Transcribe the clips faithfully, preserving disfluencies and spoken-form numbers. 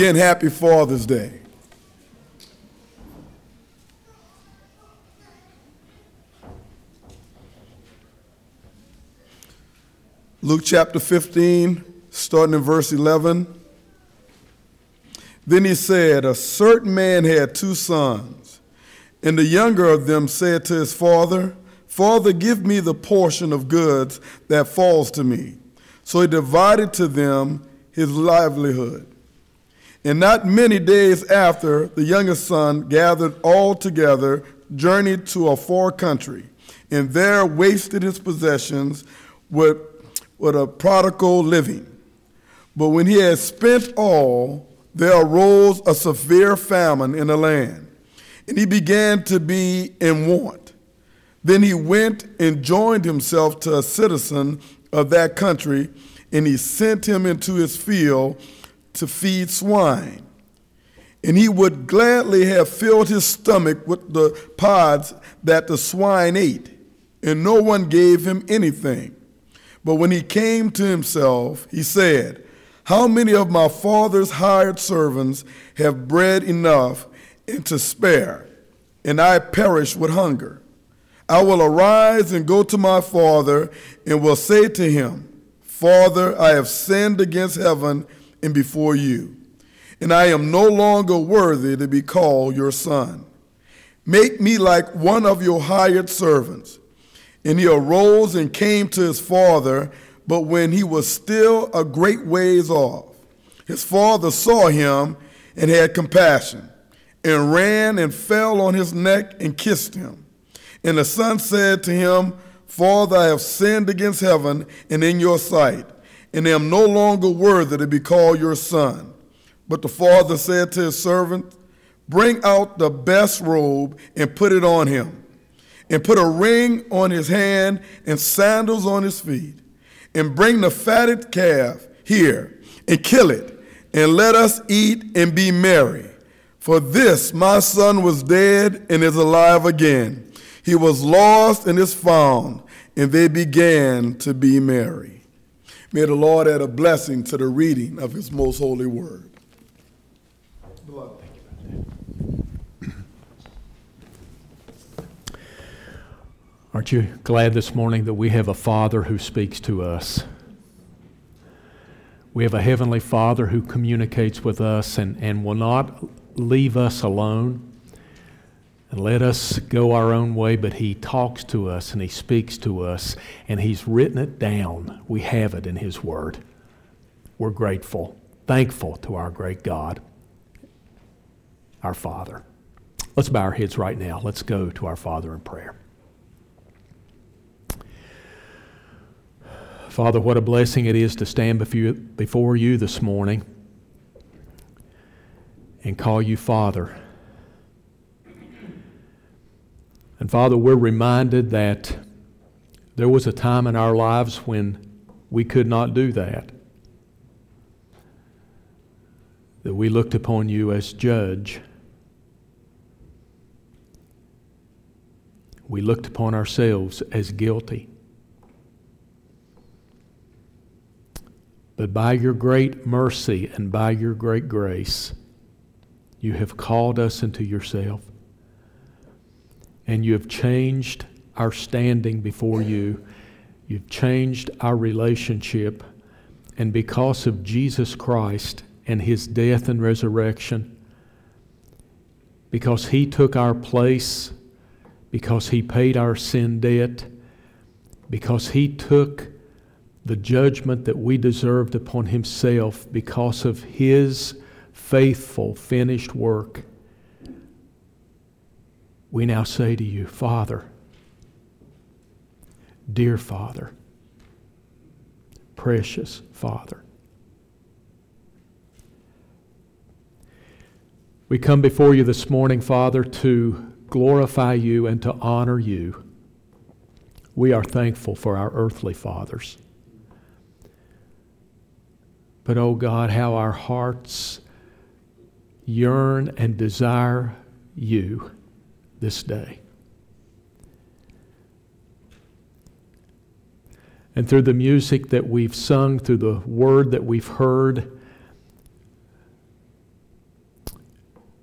Again, happy Father's Day. Luke chapter fifteen, starting in verse eleven. Then he said, a certain man had two sons, and the younger of them said to his father, Father, give me the portion of goods that falls to me. So he divided to them his livelihood. And not many days after, the youngest son gathered all together, journeyed to a far country, and there wasted his possessions with, with a prodigal living. But when he had spent all, there arose a severe famine in the land, and he began to be in want. Then he went and joined himself to a citizen of that country, and he sent him into his field to feed swine. And he would gladly have filled his stomach with the pods that the swine ate, and no one gave him anything. But when he came to himself, he said, how many of my father's hired servants have bread enough and to spare, and I perish with hunger? I will arise and go to my father, and will say to him, Father, I have sinned against heaven and before you, and I am no longer worthy to be called your son. Make me like one of your hired servants. And he arose and came to his father, but when he was still a great ways off, his father saw him and had compassion, and ran and fell on his neck and kissed him. And the son said to him, Father, I have sinned against heaven and in your sight, and am no longer worthy to be called your son. But the father said to his servant, bring out the best robe and put it on him, and put a ring on his hand and sandals on his feet, and bring the fatted calf here and kill it, and let us eat and be merry. For this my son was dead and is alive again. He was lost and is found, and they began to be merry. May the Lord add a blessing to the reading of his most holy word. Beloved. Aren't you glad this morning that we have a Father who speaks to us? We have a Heavenly Father who communicates with us and, and will not leave us alone and let us go our own way, but he talks to us and he speaks to us, and he's written it down. We have it in his word. We're grateful, thankful to our great God, our Father. Let's bow our heads right now. Let's go to our Father in prayer. Father, what a blessing it is to stand before you this morning and call you Father. And Father, we're reminded that there was a time in our lives when we could not do that. That we looked upon you as judge. We looked upon ourselves as guilty. But by your great mercy and by your great grace, you have called us into yourself. And you have changed our standing before you. You've changed our relationship. And because of Jesus Christ and his death and resurrection, because he took our place, because he paid our sin debt, because he took the judgment that we deserved upon himself because of his faithful finished work, we now say to you, Father, dear Father, precious Father. We come before you this morning, Father, to glorify you and to honor you. We are thankful for our earthly fathers. But, oh God, how our hearts yearn and desire you this day. And through the music that we've sung, through the word that we've heard,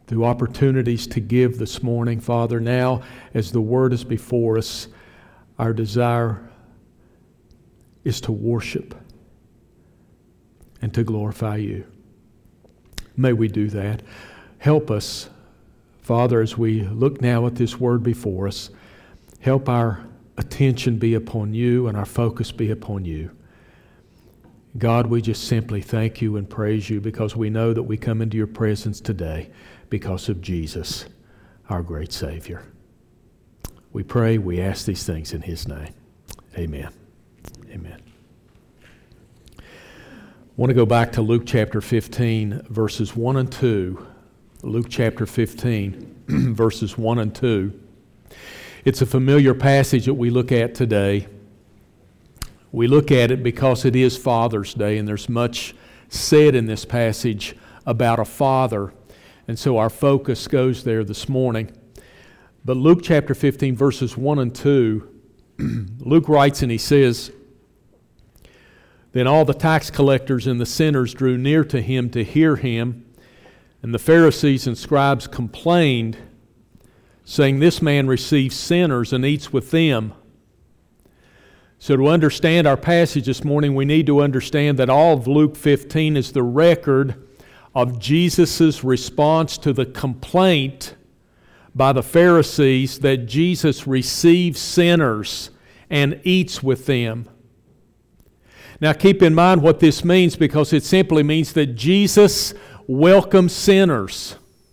through opportunities to give this morning. Father, now as the Word is before us, our desire is to worship and to glorify You. May we do that. Help us, Father, as we look now at this Word before us. Help our attention be upon You and our focus be upon You. God, we just simply thank You and praise You because we know that we come into Your presence today because of Jesus, our great Savior. We pray, we ask these things in His name. Amen. Amen. I want to go back to Luke chapter fifteen, verses one and two. Luke chapter fifteen, verses one and two. It's a familiar passage that we look at today. We look at it because it is Father's Day, and there's much said in this passage about a father. And so our focus goes there this morning. But Luke chapter fifteen, verses one and two, Luke writes and he says, "Then all the tax collectors and the sinners drew near to him to hear him, and the Pharisees and scribes complained, saying, 'This man receives sinners and eats with them.'" So to understand our passage this morning, we need to understand that all of Luke fifteen is the record of Jesus' response to the complaint by the Pharisees that Jesus receives sinners and eats with them. Now keep in mind what this means, because it simply means that Jesus welcomes sinners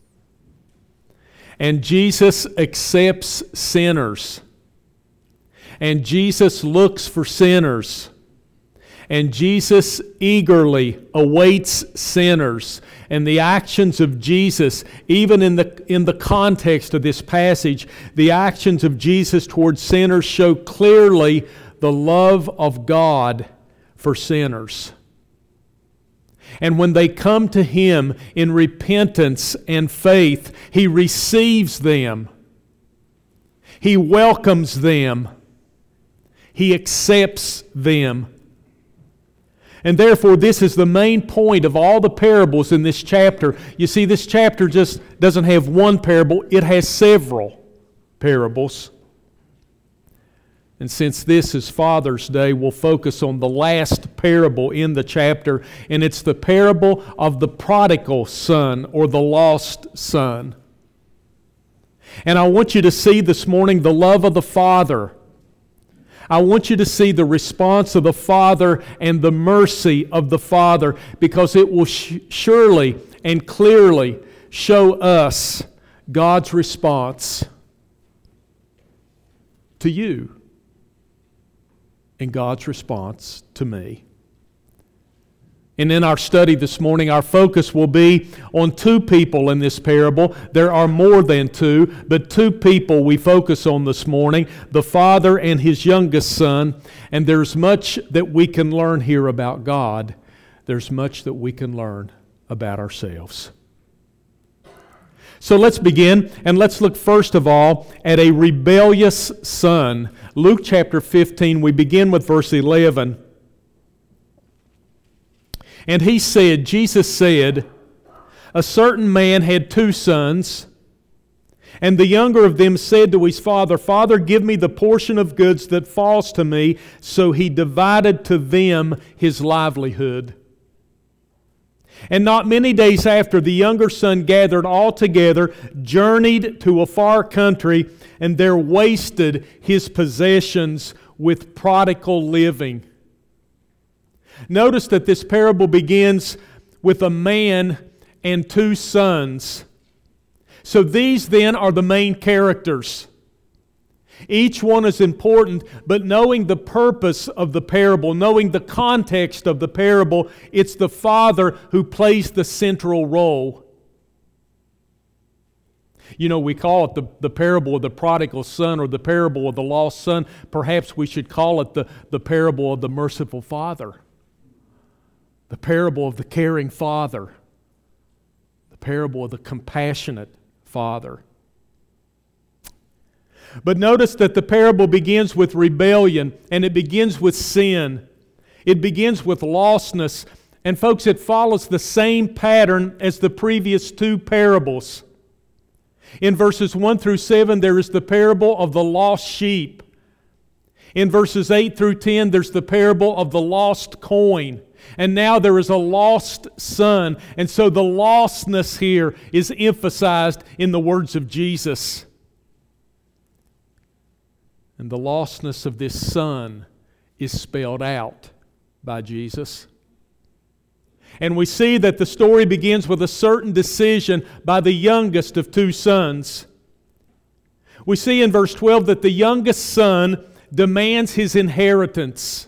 and Jesus accepts sinners. And Jesus looks for sinners. And Jesus eagerly awaits sinners. And the actions of Jesus, even in the, in the context of this passage, the actions of Jesus towards sinners show clearly the love of God for sinners. And when they come to Him in repentance and faith, He receives them. He welcomes them. He accepts them. And therefore, this is the main point of all the parables in this chapter. You see, this chapter just doesn't have one parable. It has several parables. And since this is Father's Day, we'll focus on the last parable in the chapter, and it's the parable of the prodigal son, or the lost son. And I want you to see this morning the love of the Father. I want you to see the response of the Father and the mercy of the Father, because it will sh- surely and clearly show us God's response to you and God's response to me. And in our study this morning, our focus will be on two people in this parable. There are more than two, but two people we focus on this morning, the father and his youngest son. And there's much that we can learn here about God. There's much that we can learn about ourselves. So let's begin, and let's look first of all at a rebellious son. Luke chapter fifteen, we begin with verse eleven. And he said, Jesus said, "A certain man had two sons, and the younger of them said to his father, 'Father, give me the portion of goods that falls to me.' So he divided to them his livelihood. And not many days after, the younger son gathered all together, journeyed to a far country, and there wasted his possessions with prodigal living." Notice that this parable begins with a man and two sons. So these then are the main characters. Each one is important, but knowing the purpose of the parable, knowing the context of the parable, it's the father who plays the central role. You know, we call it the, the parable of the prodigal son, or the parable of the lost son. Perhaps we should call it the, the parable of the merciful father. The parable of the caring father. The parable of the compassionate father. But notice that the parable begins with rebellion, and it begins with sin. It begins with lostness. And folks, it follows the same pattern as the previous two parables. In verses one through seven, there is the parable of the lost sheep. In verses eight through ten, there's the parable of the lost coin. And now there is a lost son. And so the lostness here is emphasized in the words of Jesus. And the lostness of this son is spelled out by Jesus. And we see that the story begins with a certain decision by the youngest of two sons. We see in verse twelve that the youngest son demands his inheritance.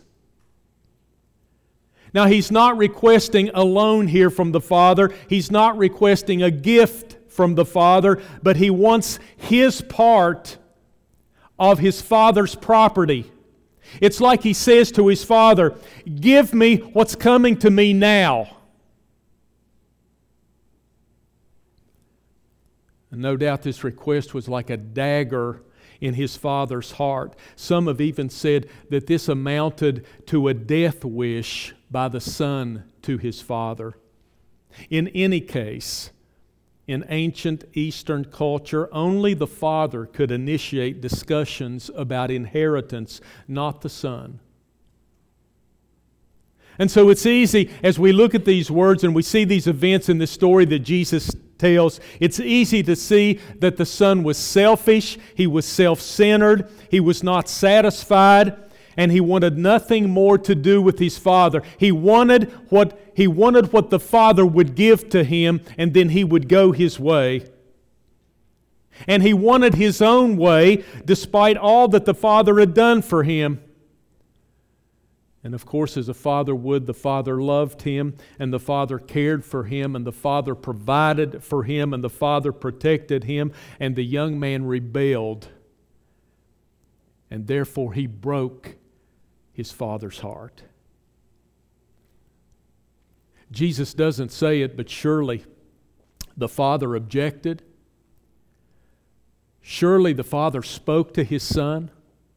Now, he's not requesting a loan here from the father. He's not requesting a gift from the father, but he wants his part of his father's property. It's like he says to his father, "Give me what's coming to me now." And no doubt this request was like a dagger in his father's heart. Some have even said that this amounted to a death wish by the son to his father. In any case, in ancient Eastern culture, only the father could initiate discussions about inheritance, not the son. And so it's easy, as we look at these words and we see these events in this story that Jesus tells, it's easy to see that the son was selfish, he was self-centered, he was not satisfied, and he wanted nothing more to do with his father. He wanted what he wanted what the father would give to him, and then he would go his way. And he wanted his own way, despite all that the father had done for him. And of course, as a father would, the father loved him, and the father cared for him, and the father provided for him, and the father protected him, and the young man rebelled. And therefore he broke his father's heart. Jesus doesn't say it, but surely the father objected. Surely the father spoke to his son.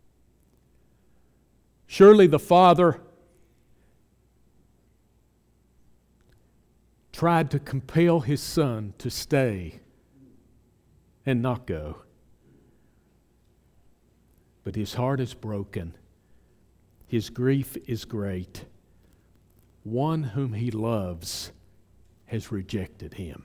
Surely the father tried to compel his son to stay and not go. But his heart is broken. His grief is great. One whom he loves has rejected him.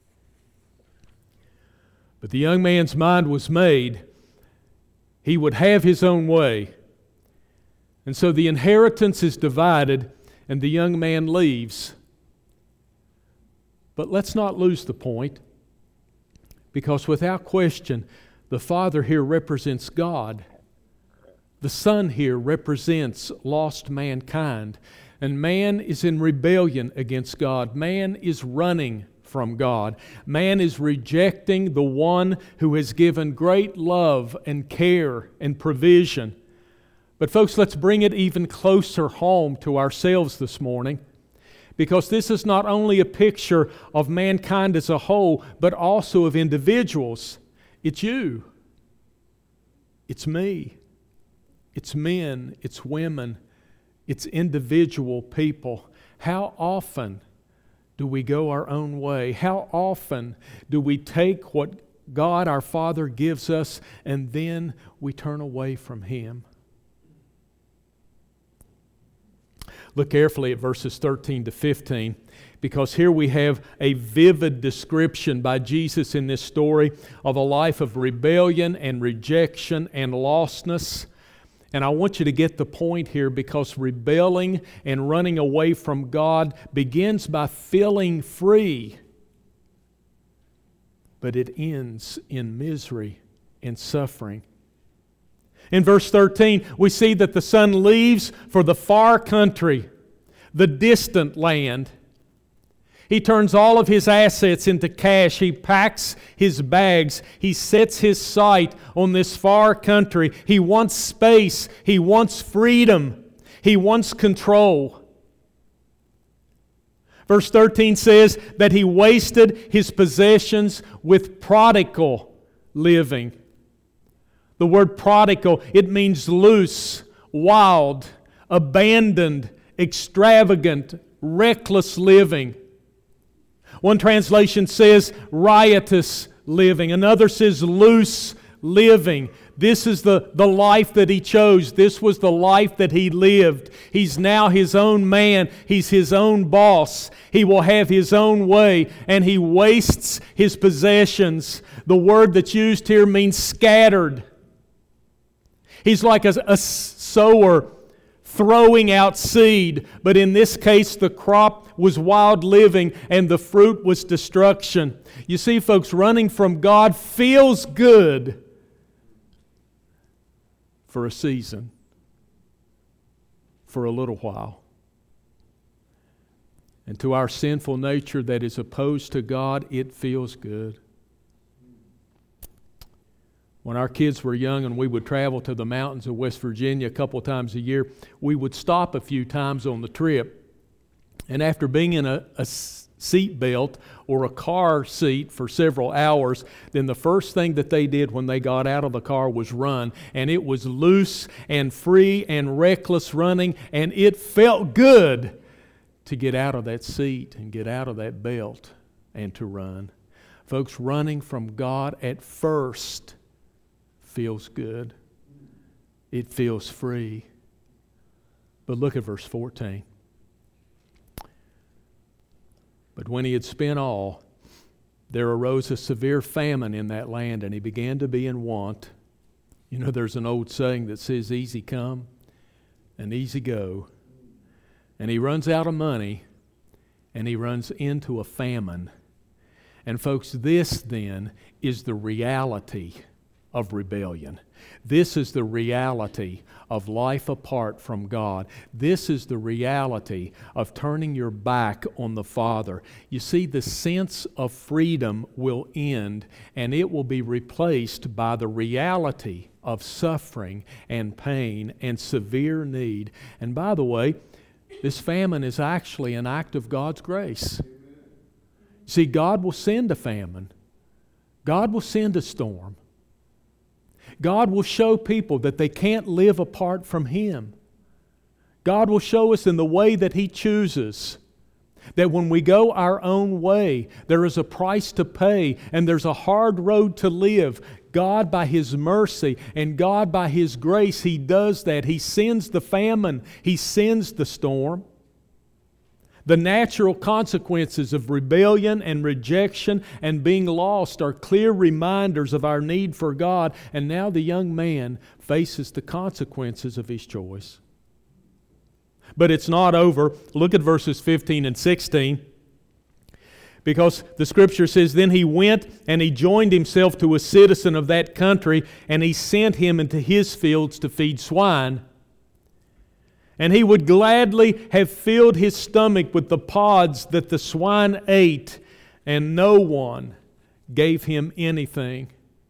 But the young man's mind was made. He would have his own way. And so the inheritance is divided and the young man leaves. But let's not lose the point, because without question, the father here represents God. The son here represents lost mankind. And man is in rebellion against God. Man is running from God. Man is rejecting the one who has given great love and care and provision. But folks, let's bring it even closer home to ourselves this morning, because this is not only a picture of mankind as a whole, but also of individuals. It's you. It's me. It's men. It's women. It's individual people. How often do we go our own way? How often do we take what God our Father gives us and then we turn away from Him? Look carefully at verses thirteen to fifteen, because here we have a vivid description by Jesus in this story of a life of rebellion and rejection and lostness. And I want you to get the point here, because rebelling and running away from God begins by feeling free, but it ends in misery and suffering. In verse thirteen, we see that the son leaves for the far country, the distant land. He turns all of his assets into cash. He packs his bags. He sets his sight on this far country. He wants space. He wants freedom. He wants control. Verse thirteen says that he wasted his possessions with prodigal living. The word prodigal, it means loose, wild, abandoned, extravagant, reckless living. One translation says riotous living. Another says loose living. This is the, the life that he chose. This was the life that he lived. He's now his own man. He's his own boss. He will have his own way, and he wastes his possessions. The word that's used here means scattered. He's like a, a sower throwing out seed, but in this case the crop was wild living and the fruit was destruction. You see, folks, running from God feels good for a season, for a little while. And to our sinful nature that is opposed to God, it feels good. When our kids were young and we would travel to the mountains of West Virginia a couple times a year, we would stop a few times on the trip. And after being in a, a seat belt or a car seat for several hours, then the first thing that they did when they got out of the car was run. And it was loose and free and reckless running, and it felt good to get out of that seat and get out of that belt and to run. Folks, running from God at first feels good. It feels free. But look at verse fourteen. But when he had spent all, there arose a severe famine in that land, and he began to be in want. You know, there's an old saying that says, easy come and easy go. And he runs out of money, and he runs into a famine. And folks, this then is the reality of rebellion. This is the reality of life apart from God. This is the reality of turning your back on the Father. You see, the sense of freedom will end, and it will be replaced by the reality of suffering and pain and severe need. And by the way, this famine is actually an act of God's grace. See, God will send a famine. God will send a storm. God will show people that they can't live apart from Him. God will show us in the way that He chooses that when we go our own way, there is a price to pay and there's a hard road to live. God, by His mercy and God, by His grace, He does that. He sends the famine. He sends the storm. The natural consequences of rebellion and rejection and being lost are clear reminders of our need for God. And now the young man faces the consequences of his choice. But it's not over. Look at verses fifteen and sixteen. Because the Scripture says, then he went and he joined himself to a citizen of that country, and he sent him into his fields to feed swine. And he would gladly have filled his stomach with the pods that the swine ate, and no one gave him anything.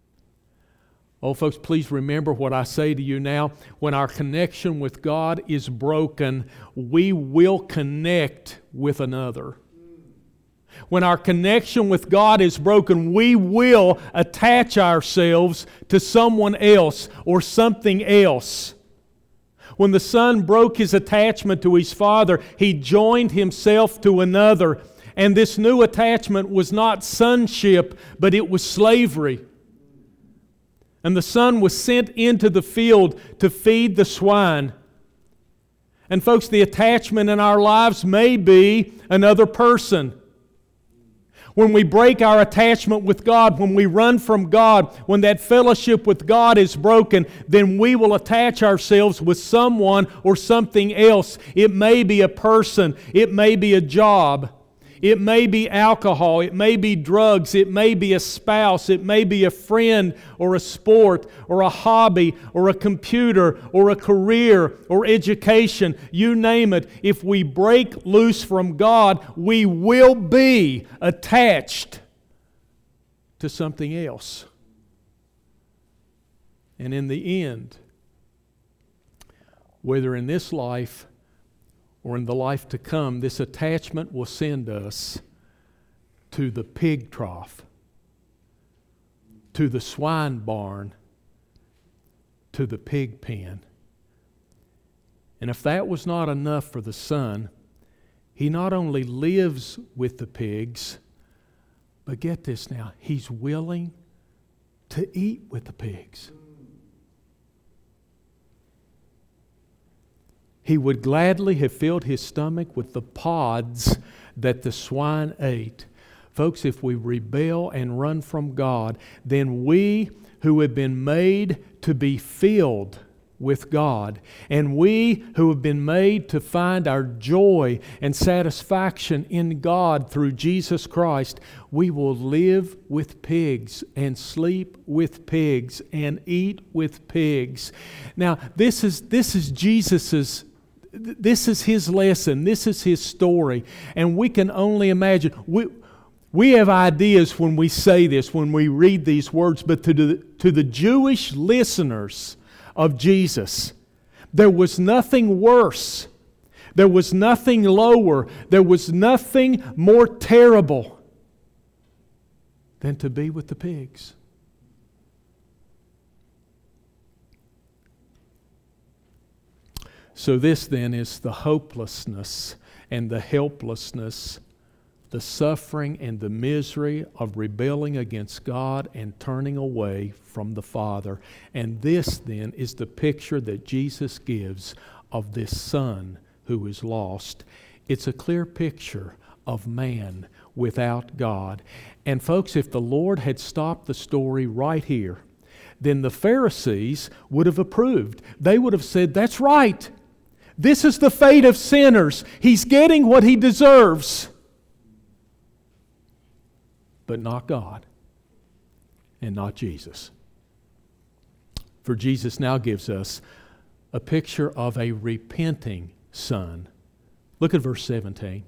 Oh, folks, please remember what I say to you now. When our connection with God is broken, we will connect with another. When our connection with God is broken, we will attach ourselves to someone else or something else. When the son broke his attachment to his father, he joined himself to another. And this new attachment was not sonship, but it was slavery. And the son was sent into the field to feed the swine. And folks, the attachment in our lives may be another person. When we break our attachment with God, when we run from God, when that fellowship with God is broken, then we will attach ourselves with someone or something else. It may be a person. It may be a job. It may be alcohol. It may be drugs. It may be a spouse. It may be a friend or a sport or a hobby or a computer or a career or education. You name it. If we break loose from God, we will be attached to something else. And in the end, whether in this life or in the life to come, this attachment will send us to the pig trough, to the swine barn, to the pig pen. And if that was not enough for the son, he not only lives with the pigs, But get this now, He's willing to eat with the pigs. He would gladly have filled His stomach with the pods that the swine ate. Folks, if we rebel and run from God, then we who have been made to be filled with God, and we who have been made to find our joy and satisfaction in God through Jesus Christ, we will live with pigs and sleep with pigs and eat with pigs. Now, this is this is Jesus's this is His lesson, this is His story, and we can only imagine. We we have ideas when we say this, when we read these words, but to the to the Jewish listeners of Jesus, there was nothing worse. There was nothing lower. There was nothing more terrible than to be with the pigs. So this then is the hopelessness and the helplessness, the suffering and the misery of rebelling against God and turning away from the Father. And this then is the picture that Jesus gives of this son who is lost. It's a clear picture of man without God. And folks, if the Lord had stopped the story right here, then the Pharisees would have approved. They would have said, that's right. This is the fate of sinners. He's getting what he deserves. But not God, and not Jesus. For Jesus now gives us a picture of a repenting son. Look at verse seventeen.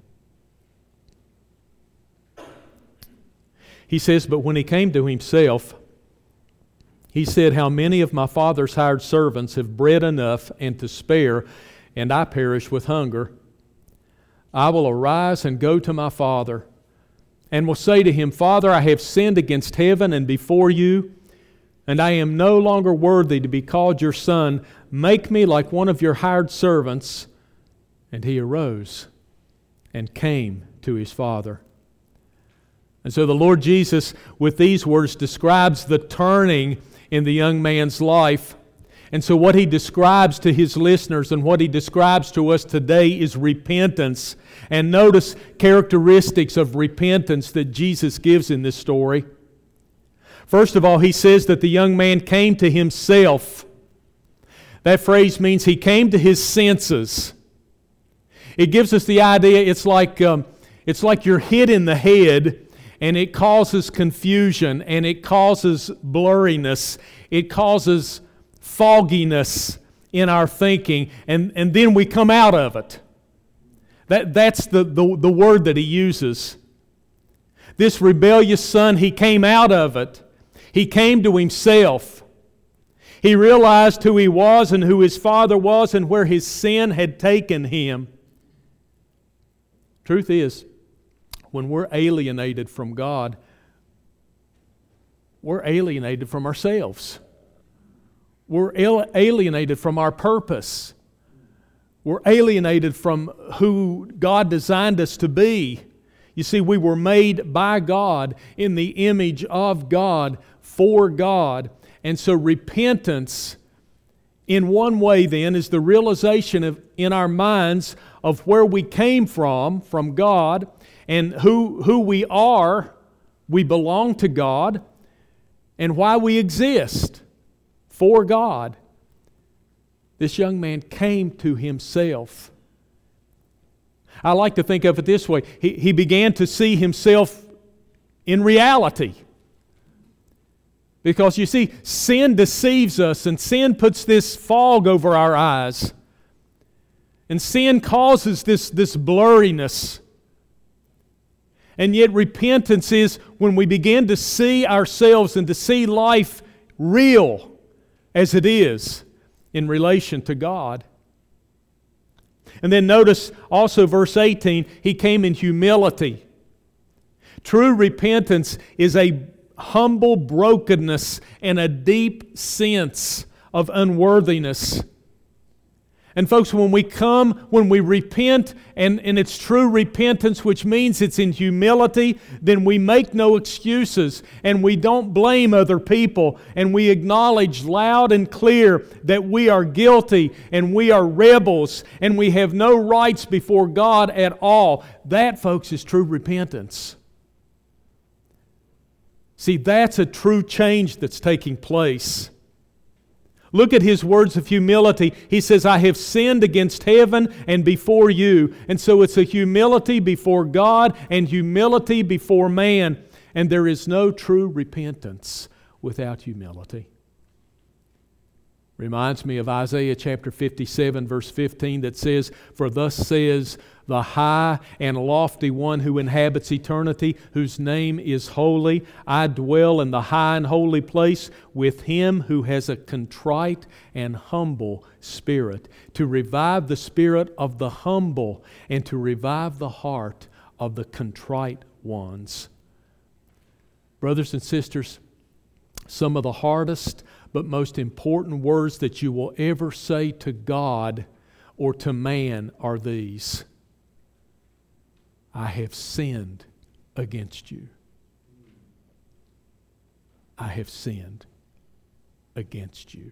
He says, but when he came to himself, he said, how many of my father's hired servants have bread enough and to spare, and I perish with hunger? I will arise and go to my father, and will say to him, Father, I have sinned against heaven and before you, and I am no longer worthy to be called your son. Make me like one of your hired servants. And he arose and came to his father. And so the Lord Jesus, with these words, describes the turning in the young man's life. And so what he describes to his listeners and what he describes to us today is repentance. And notice characteristics of repentance that Jesus gives in this story. First of all, he says that the young man came to himself. That phrase means he came to his senses. It gives us the idea it's like, um, it's like you're hit in the head, and it causes confusion, and it causes blurriness. It causes fogginess in our thinking, and, and then we come out of it. That, that's the, the, the word that he uses. This rebellious son, he came out of it. He came to himself. He realized who he was and who his father was and where his sin had taken him. Truth is, when we're alienated from God, we're alienated from ourselves. We're alienated from our purpose. We're alienated from who God designed us to be. You see, we were made by God in the image of God, for God. And so repentance, in one way then, is the realization of in our minds of where we came from, from God, and who, who we are. We belong to God, and why we exist, for God. This young man came to himself. I like to think of it this way. He, he began to see himself in reality. Because you see, sin deceives us, and sin puts this fog over our eyes. And sin causes this, this blurriness. And yet repentance is when we begin to see ourselves and to see life real as it is in relation to God. And then notice also verse eighteen, he came in humility. True repentance is a humble brokenness and a deep sense of unworthiness. And folks, when we come, when we repent, and, and it's true repentance, which means it's in humility, then we make no excuses and we don't blame other people, and we acknowledge loud and clear that we are guilty and we are rebels and we have no rights before God at all. That, folks, is true repentance. See, that's a true change that's taking place. Look at his words of humility. He says, I have sinned against heaven and before you. And so it's a humility before God and humility before man. And there is no true repentance without humility. Reminds me of Isaiah chapter fifty-seven, verse fifteen, that says, For thus says the high and lofty one who inhabits eternity, whose name is holy. I dwell in the high and holy place with him who has a contrite and humble spirit, to revive the spirit of the humble and to revive the heart of the contrite ones. Brothers and sisters, some of the hardest but most important words that you will ever say to God or to man are these: I have sinned against you. I have sinned against you.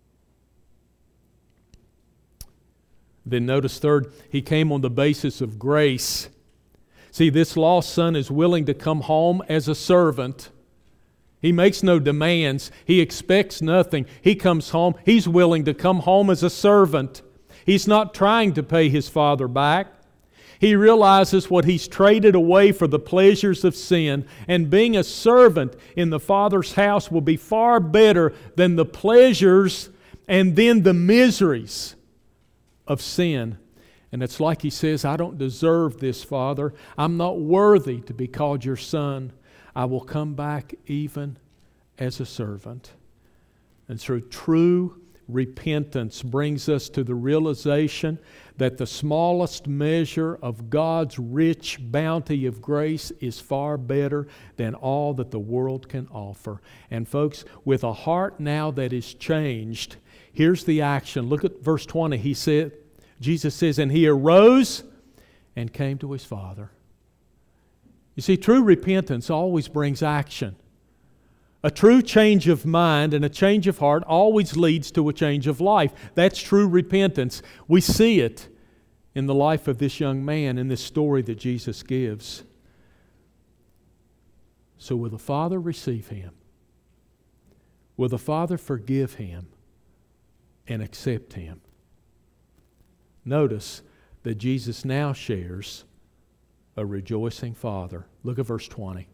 Then notice third, he came on the basis of grace. See, this lost son is willing to come home as a servant. He makes no demands. He expects nothing. He comes home. He's willing to come home as a servant. He's not trying to pay his father back. He realizes what he's traded away for the pleasures of sin, and being a servant in the Father's house will be far better than the pleasures and then the miseries of sin. And it's like he says, I don't deserve this, Father. I'm not worthy to be called your son. I will come back even as a servant. And so true repentance brings us to the realization that the smallest measure of God's rich bounty of grace is far better than all that the world can offer. And folks, with a heart now that is changed, here's the action. Look at verse twenty. He said, Jesus says, and he arose and came to his Father. You see, true repentance always brings action. A true change of mind and a change of heart always leads to a change of life. That's true repentance. We see it in the life of this young man in this story that Jesus gives. So will the Father receive him? Will the Father forgive him and accept him? Notice that Jesus now shares a rejoicing Father. Look at verse twenty.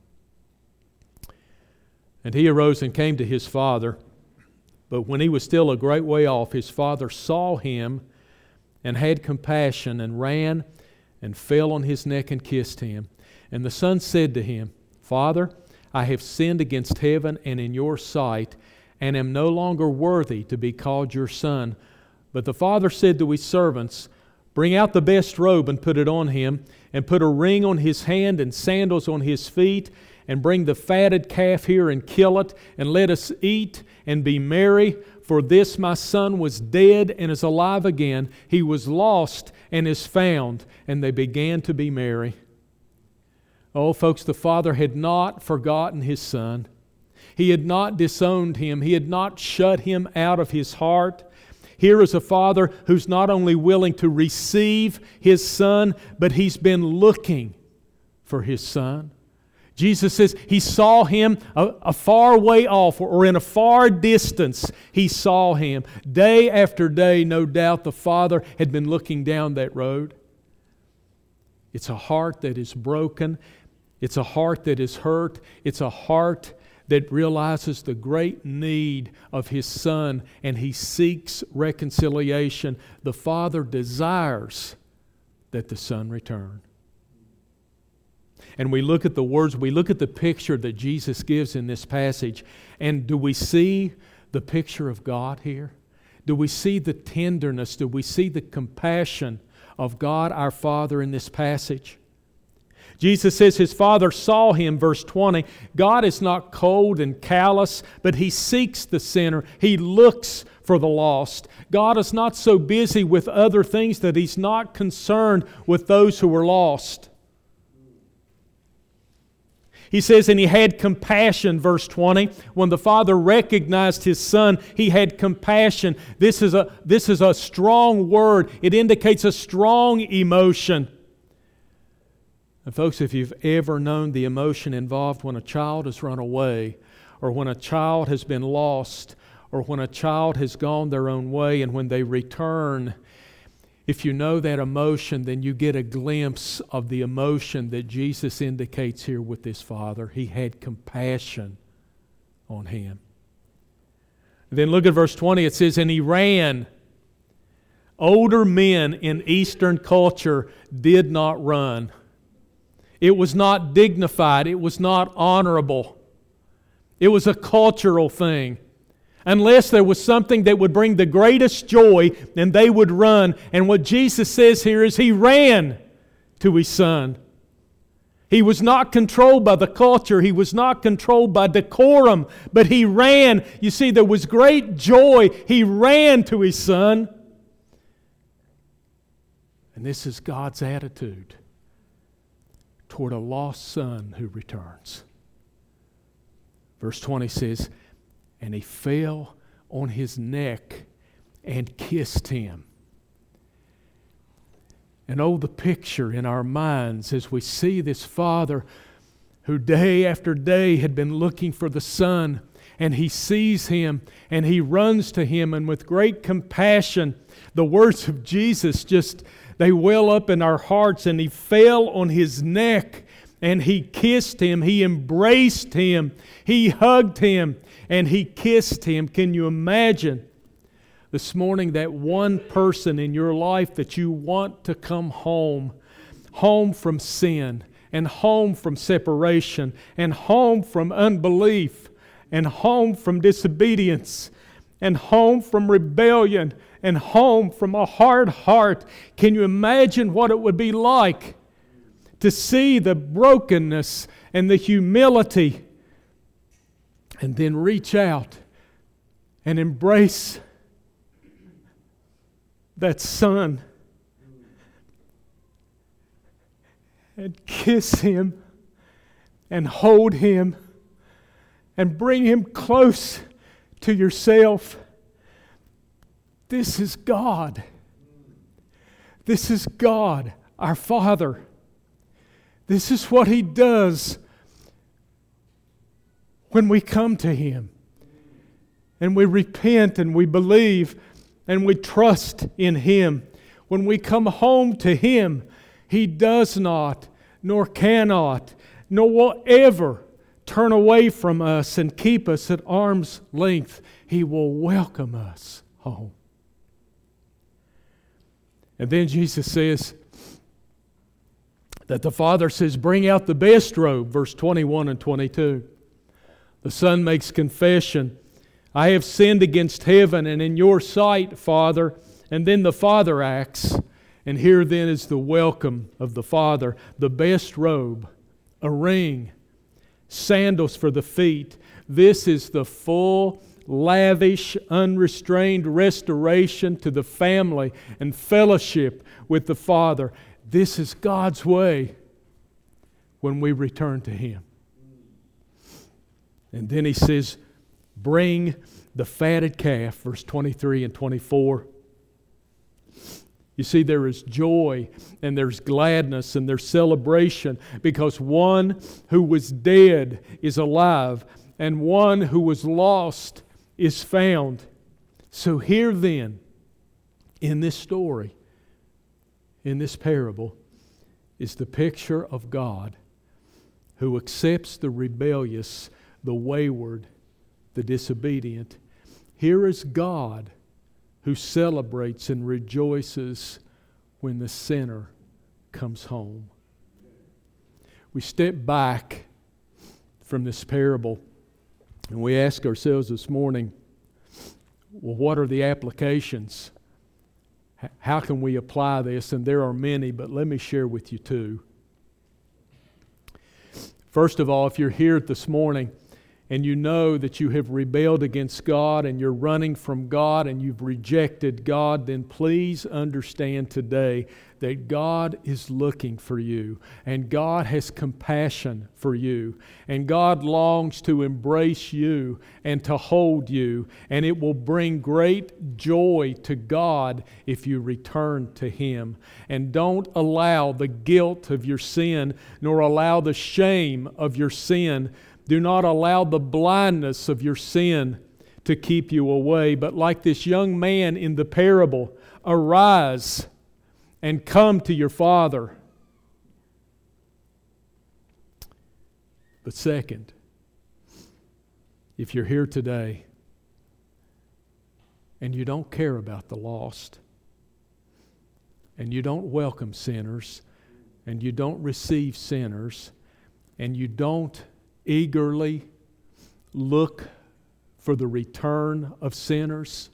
And he arose and came to his father, but when he was still a great way off, his father saw him and had compassion and ran and fell on his neck and kissed him. And the son said to him, Father, I have sinned against heaven and in your sight, and am no longer worthy to be called your son. But the father said to his servants, Bring out the best robe and put it on him, and put a ring on his hand and sandals on his feet, and bring the fatted calf here and kill it, and let us eat and be merry. For this my son was dead and is alive again. He was lost and is found. And they began to be merry. Oh, folks, the father had not forgotten his son. He had not disowned him. He had not shut him out of his heart. Here is a father who's not only willing to receive his son, but he's been looking for his son. Jesus says he saw him a, a far way off, or in a far distance. He saw him. Day after day, no doubt the Father had been looking down that road. It's a heart that is broken. It's a heart that is hurt. It's a heart that realizes the great need of his son, and he seeks reconciliation. The Father desires that the Son return. And we look at the words, we look at the picture that Jesus gives in this passage, and do we see the picture of God here? Do we see the tenderness? Do we see the compassion of God our Father in this passage? Jesus says his Father saw him, verse twenty. God is not cold and callous, but He seeks the sinner. He looks for the lost. God is not so busy with other things that He's not concerned with those who are lost. He says, and He had compassion, verse twenty. When the Father recognized His Son, He had compassion. This is a, this is a strong word. It indicates a strong emotion. And folks, if you've ever known the emotion involved when a child has run away, or when a child has been lost, or when a child has gone their own way, and when they return, if you know that emotion, then you get a glimpse of the emotion that Jesus indicates here with His Father. He had compassion on him. Then look at verse twenty. It says, and He ran. Older men in Eastern culture did not run. It was not dignified. It was not honorable. It was a cultural thing. Unless there was something that would bring the greatest joy, then they would run. And what Jesus says here is He ran to His Son. He was not controlled by the culture. He was not controlled by decorum. But He ran. You see, there was great joy. He ran to His Son. And this is God's attitude toward a lost son who returns. Verse twenty says, and He fell on His neck and kissed Him. And oh, the picture in our minds as we see this Father who day after day had been looking for the Son, and He sees Him and He runs to Him, and with great compassion, the words of Jesus just, they well up in our hearts. And He fell on His neck and He kissed Him. He embraced Him. He hugged Him and He kissed Him. Can you imagine this morning that one person in your life that you want to come home, home from sin and home from separation and home from unbelief and home from disobedience and home from rebellion and home from a hard heart? Can you imagine what it would be like to see the brokenness and the humility and then reach out and embrace that son and kiss him and hold him and bring him close to yourself? This is God. This is God, our Father. This is what He does when we come to Him and we repent and we believe and we trust in Him. When we come home to Him, He does not, nor cannot, nor will ever turn away from us and keep us at arm's length. He will welcome us home. And then Jesus says that the Father says, bring out the best robe, verse twenty-one and twenty-two. The Son makes confession, I have sinned against heaven and in your sight, Father. And then the Father acts. And here then is the welcome of the Father. The best robe, a ring, sandals for the feet. This is the full, lavish, unrestrained restoration to the family and fellowship with the Father. This is God's way when we return to Him. And then He says, bring the fatted calf, verse twenty-three and twenty-four. You see, there is joy and there's gladness and there's celebration because one who was dead is alive and one who was lost is found. So here then, in this story, in this parable, is the picture of God who accepts the rebellious, the wayward, the disobedient. Here is God who celebrates and rejoices when the sinner comes home. We step back from this parable and we ask ourselves this morning, well, what are the applications? How can we apply this? And there are many, but let me share with you two. First of all, if you're here this morning and you know that you have rebelled against God and you're running from God and you've rejected God, then please understand today that God is looking for you and God has compassion for you and God longs to embrace you and to hold you, and it will bring great joy to God if you return to Him. And don't allow the guilt of your sin nor allow the shame of your sin. Do not allow the blindness of your sin to keep you away. But like this young man in the parable, arise and come to your Father. But second, if you're here today and you don't care about the lost, and you don't welcome sinners, and you don't receive sinners, and you don't eagerly look for the return of sinners,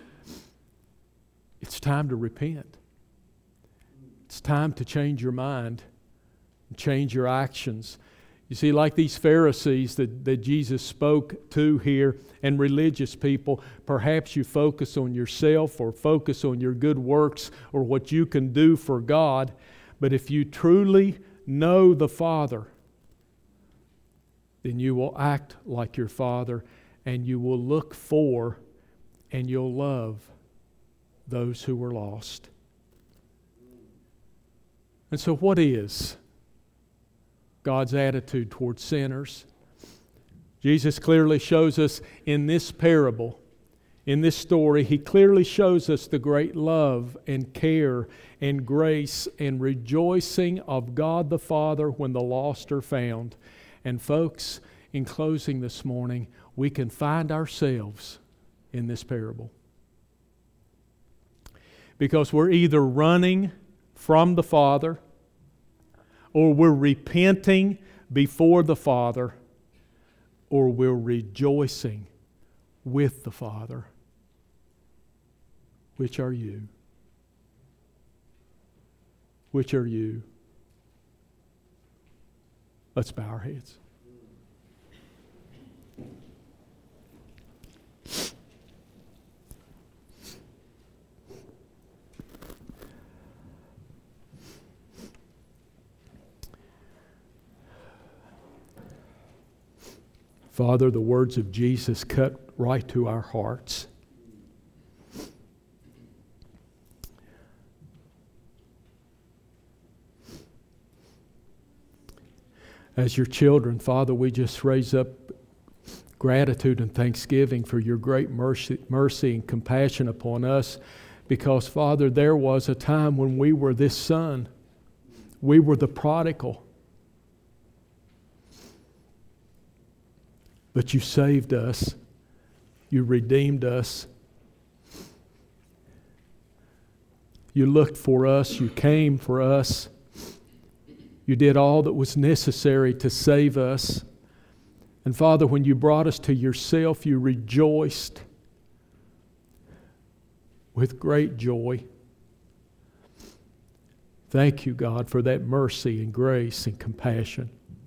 it's time to repent. It's time to change your mind and change your actions. You see, like these Pharisees that, that Jesus spoke to here and religious people, perhaps you focus on yourself or focus on your good works or what you can do for God. But if you truly know the Father, then you will act like your Father, and you will look for and you'll love those who were lost. And so what is God's attitude towards sinners? Jesus clearly shows us in this parable, in this story, He clearly shows us the great love and care and grace and rejoicing of God the Father when the lost are found. And folks, in closing this morning, we can find ourselves in this parable. Because we're either running from the Father or we're repenting before the Father, or we're rejoicing with the Father. Which are you? Which are you? Let's bow our heads. Father, the words of Jesus cut right to our hearts. As your children, Father, we just raise up gratitude and thanksgiving for your great mercy, mercy and compassion upon us. Because, Father, there was a time when we were this son. We were the prodigal. But you saved us. You redeemed us. You looked for us. You came for us. You did all that was necessary to save us. And Father, when you brought us to yourself, you rejoiced with great joy. Thank you, God, for that mercy and grace and compassion.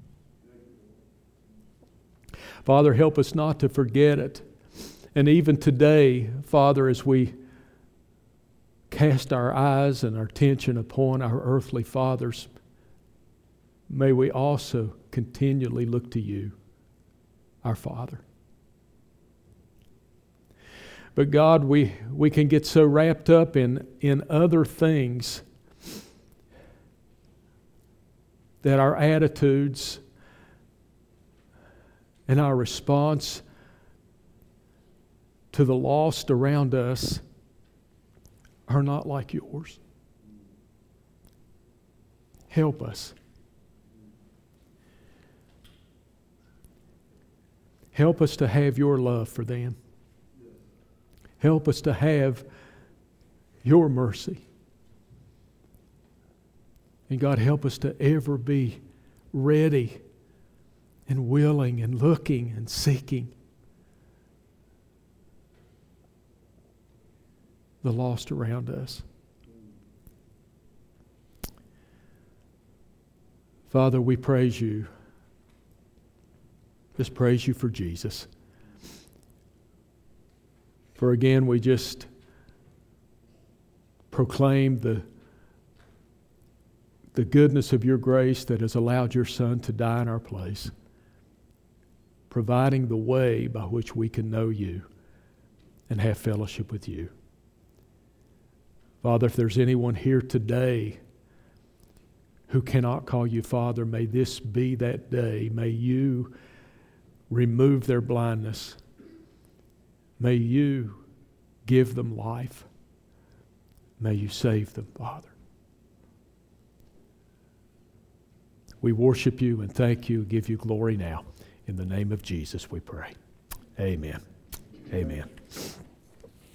Father, help us not to forget it. And even today, Father, as we cast our eyes and our attention upon our earthly fathers, may we also continually look to you, our Father. But God, we, we can get so wrapped up in, in other things that our attitudes and our response to the lost around us are not like yours. Help us. Help us to have your love for them. Help us to have your mercy. And God, help us to ever be ready and willing and looking and seeking the lost around us. Father, we praise you Just praise you for Jesus. For again, we just proclaim the, the goodness of your grace that has allowed your Son to die in our place, providing the way by which we can know you and have fellowship with you. Father, if there's anyone here today who cannot call you Father, may this be that day. May you remove their blindness. May you give them life. May you save them, Father. We worship you and thank you, give you glory now. In the name of Jesus we pray. Amen. Amen.